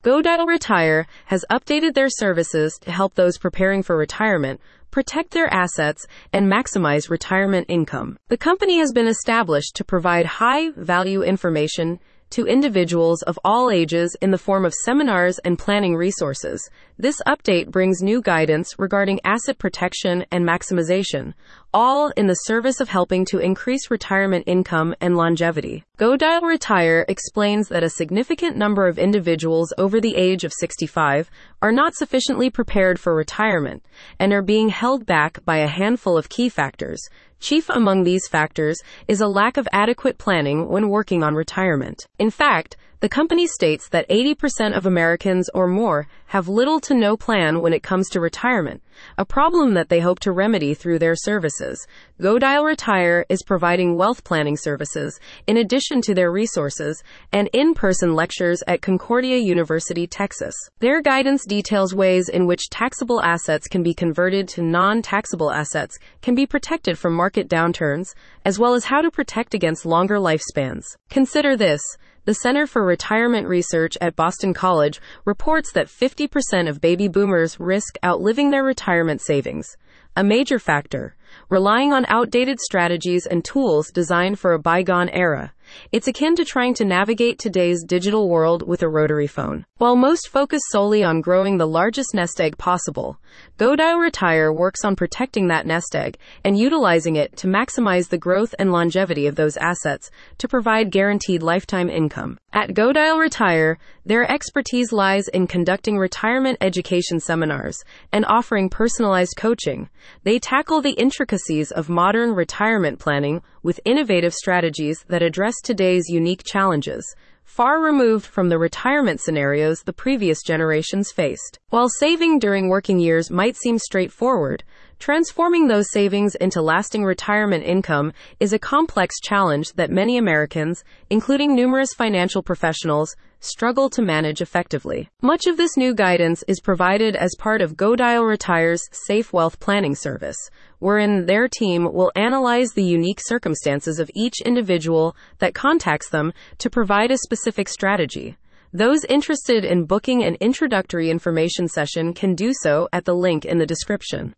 GoDial Retire has updated their services to help those preparing for retirement protect their assets and maximize retirement income. The company has been established to provide high-value information to individuals of all ages in the form of seminars and planning resources. This update brings new guidance regarding asset protection and maximization, all in the service of helping to increase retirement income and longevity. GoDial Retire explains that a significant number of individuals over the age of 65 are not sufficiently prepared for retirement and are being held back by a handful of key factors. Chief among these factors is a lack of adequate planning when working on retirement. In fact, the company states that 80% of Americans or more have little to no plan when it comes to retirement, a problem that they hope to remedy through their services. GoDial Retire is providing wealth planning services, in addition to their resources and in-person lectures at Concordia University, Texas. Their guidance details ways in which taxable assets can be converted to non-taxable assets, can be protected from market downturns, as well as how to protect against longer lifespans. Consider this. The Center for Retirement Research at Boston College reports that 50% of baby boomers risk outliving their retirement savings, a major factor, relying on outdated strategies and tools designed for a bygone era. It's akin to trying to navigate today's digital world with a rotary phone. While most focus solely on growing the largest nest egg possible, GoDial Retire works on protecting that nest egg and utilizing it to maximize the growth and longevity of those assets to provide guaranteed lifetime income. At GoDial Retire, their expertise lies in conducting retirement education seminars and offering personalized coaching. They tackle the intricacies of modern retirement planning with innovative strategies that address today's unique challenges, far removed from the retirement scenarios the previous generations faced. While saving during working years might seem straightforward, transforming those savings into lasting retirement income is a complex challenge that many Americans, including numerous financial professionals, struggle to manage effectively. Much of this new guidance is provided as part of GoDial Retire's Safe Wealth Planning Service, wherein their team will analyze the unique circumstances of each individual that contacts them to provide a specific strategy. Those interested in booking an introductory information session can do so at the link in the description.